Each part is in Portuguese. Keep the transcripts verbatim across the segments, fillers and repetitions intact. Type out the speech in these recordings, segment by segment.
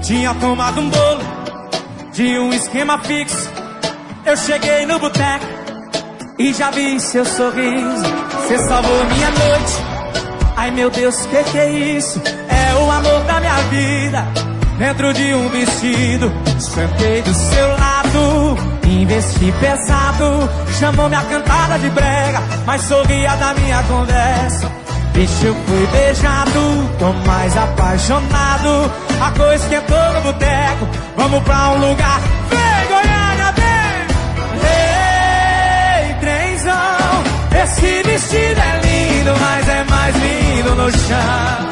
Tinha tomado um bolo de um esquema fixo. Eu cheguei no boteco e já vi seu sorriso. Cê salvou minha noite. Ai meu Deus, que que é isso? É o amor da minha vida dentro de um vestido. Sentei do seu lado, investi pesado. Chamou minha cantada de brega, mas sorria da minha conversa. Bicho, eu fui beijado, tô mais apaixonado. A coisa esquentou no boteco, vamos pra um lugar. Vem, Goiânia, vem! Ei, trenzão, esse vestido é lindo, mas é mais lindo no chão.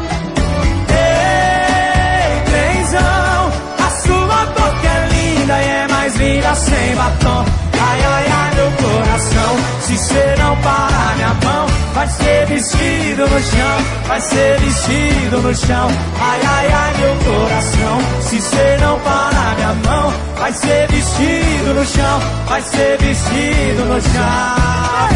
Ei, trenzão, a sua boca é linda e é mais linda sem batom. Ai, ai, ai, meu coração, se cê não parar minha mão, vai ser vestido no chão, vai ser vestido no chão. Ai, ai, ai, meu coração, se cê não parar minha mão, vai ser vestido no chão, vai ser vestido no chão.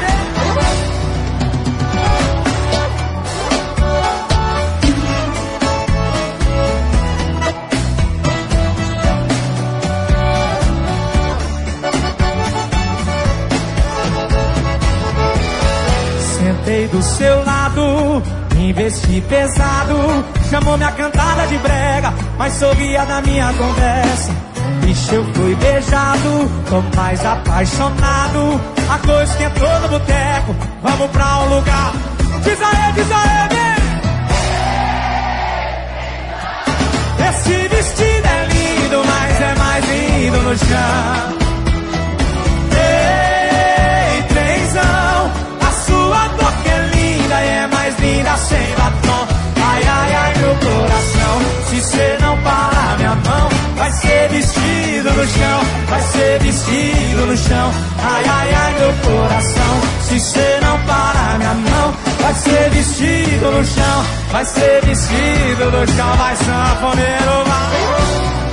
Sentei do seu lado, investi pesado. Chamou minha cantada de brega, mas sorria da minha conversa. Bicho, eu fui beijado, tô mais apaixonado. A coisa esquentou no boteco, vamos pra um lugar. Diz aí, diz aí, vem! Esse vestido é lindo, mas é mais lindo no chão. Ei, trenzão, sua boca é linda e é mais linda sem batom. Ai, ai, ai, meu coração, se cê não parar minha mão, vai ser vestido no chão, vai ser vestido no chão. Ai, ai, ai, meu coração, se cê não parar minha mão, vai ser vestido no chão, vai ser vestido no chão. Vai, sanfoneiro, vai.